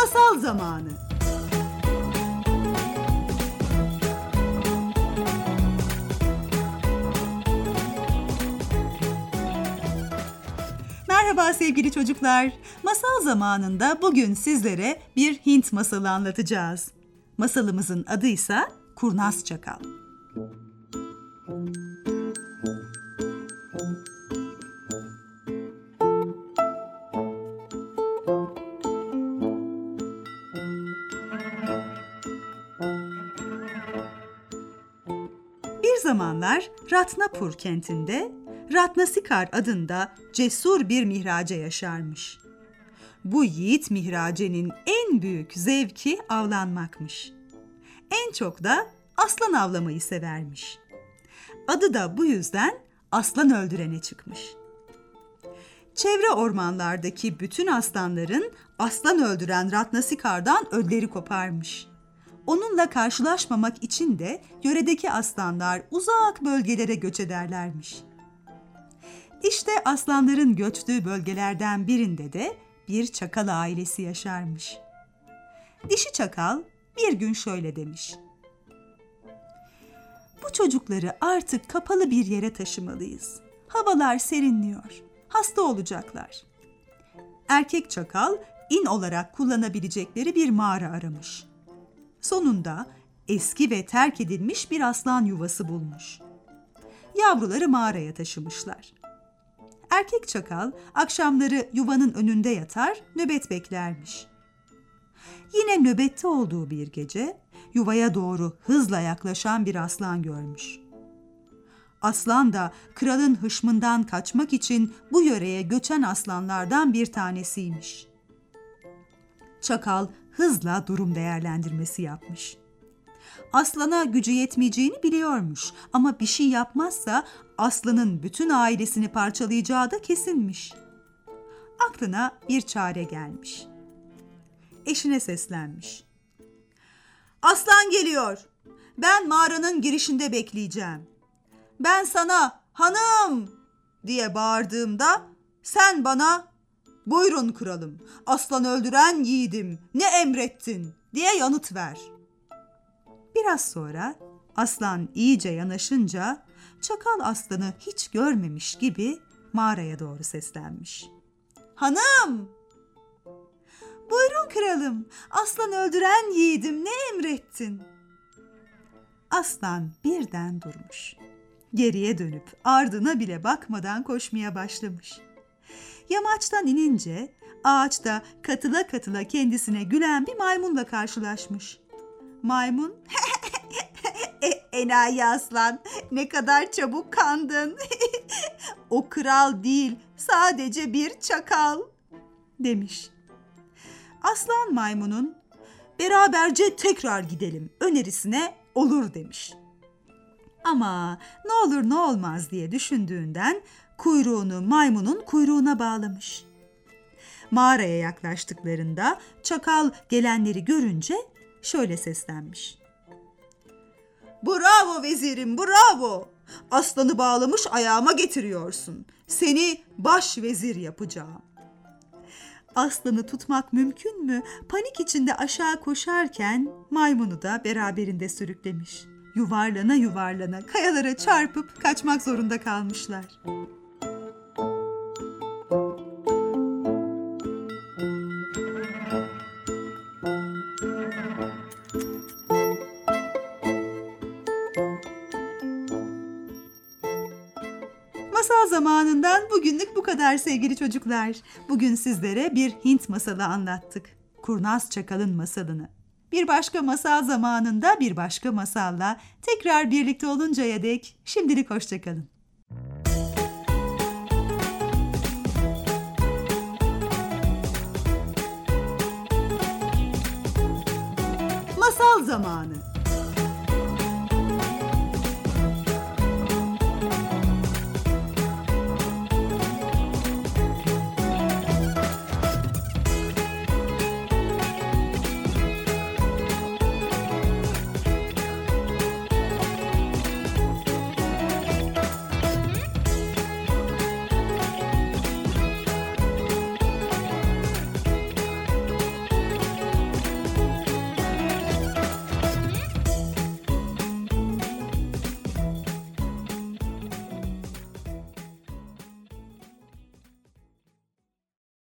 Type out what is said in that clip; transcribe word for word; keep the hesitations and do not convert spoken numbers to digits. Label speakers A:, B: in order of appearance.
A: Masal zamanı. Merhaba sevgili çocuklar. Masal zamanında bugün sizlere bir Hint masalı anlatacağız. Masalımızın adı ise Kurnaz Çakal. Bir zamanlar Ratnapur kentinde Ratnasikar adında cesur bir mihrace yaşarmış. Bu yiğit mihracenin en büyük zevki avlanmakmış. En çok da aslan avlamayı severmiş. Adı da bu yüzden aslan öldürene çıkmış. Çevre ormanlardaki bütün aslanların aslan öldüren Ratnasikar'dan ödleri koparmış. Onunla karşılaşmamak için de yöredeki aslanlar uzak bölgelere göç ederlermiş. İşte aslanların göçtüğü bölgelerden birinde de bir çakal ailesi yaşarmış. Dişi çakal bir gün şöyle demiş: "Bu çocukları artık kapalı bir yere taşımalıyız. Havalar serinliyor, hasta olacaklar." Erkek çakal in olarak kullanabilecekleri bir mağara aramış. Sonunda eski ve terk edilmiş bir aslan yuvası bulmuş. Yavruları mağaraya taşımışlar. Erkek çakal akşamları yuvanın önünde yatar, nöbet beklermiş. Yine nöbette olduğu bir gece yuvaya doğru hızla yaklaşan bir aslan görmüş. Aslan da kralın hışmından kaçmak için bu yöreye göçen aslanlardan bir tanesiymiş. Çakal hızla durum değerlendirmesi yapmış. Aslana gücü yetmeyeceğini biliyormuş ama bir şey yapmazsa aslanın bütün ailesini parçalayacağı da kesinmiş. Aklına bir çare gelmiş. Eşine seslenmiş. "Aslan geliyor. Ben mağaranın girişinde bekleyeceğim. Ben sana hanım diye bağırdığımda sen bana buyurun kralım, aslan öldüren yiğidim, ne emrettin diye yanıt ver." Biraz sonra aslan iyice yanaşınca çakal aslanı hiç görmemiş gibi mağaraya doğru seslenmiş. "Hanım!" "Buyurun kralım, aslan öldüren yiğidim, ne emrettin?" Aslan birden durmuş. Geriye dönüp ardına bile bakmadan koşmaya başlamış. Yamaçtan inince ağaçta katıla katıla kendisine gülen bir maymunla karşılaşmış. Maymun, e, "Enayi aslan, ne kadar çabuk kandın. O kral değil, sadece bir çakal," demiş. Aslan maymunun "Beraberce tekrar gidelim" önerisine olur demiş. Ama ne olur ne olmaz diye düşündüğünden kuyruğunu maymunun kuyruğuna bağlamış. Mağaraya yaklaştıklarında çakal gelenleri görünce şöyle seslenmiş. "Bravo vezirim, bravo! Aslanı bağlamış ayağıma getiriyorsun. Seni baş vezir yapacağım." Aslanı tutmak mümkün mü? Panik içinde aşağı koşarken maymunu da beraberinde sürüklemiş. Yuvarlana yuvarlana kayalara çarpıp kaçmak zorunda kalmışlar. Masal zamanından bugünlük bu kadar sevgili çocuklar. Bugün sizlere bir Hint masalı anlattık. Kurnaz Çakal'ın masalını. Bir başka masal zamanında bir başka masalla tekrar birlikte oluncaya dek şimdilik hoşça kalın. Masal zamanı.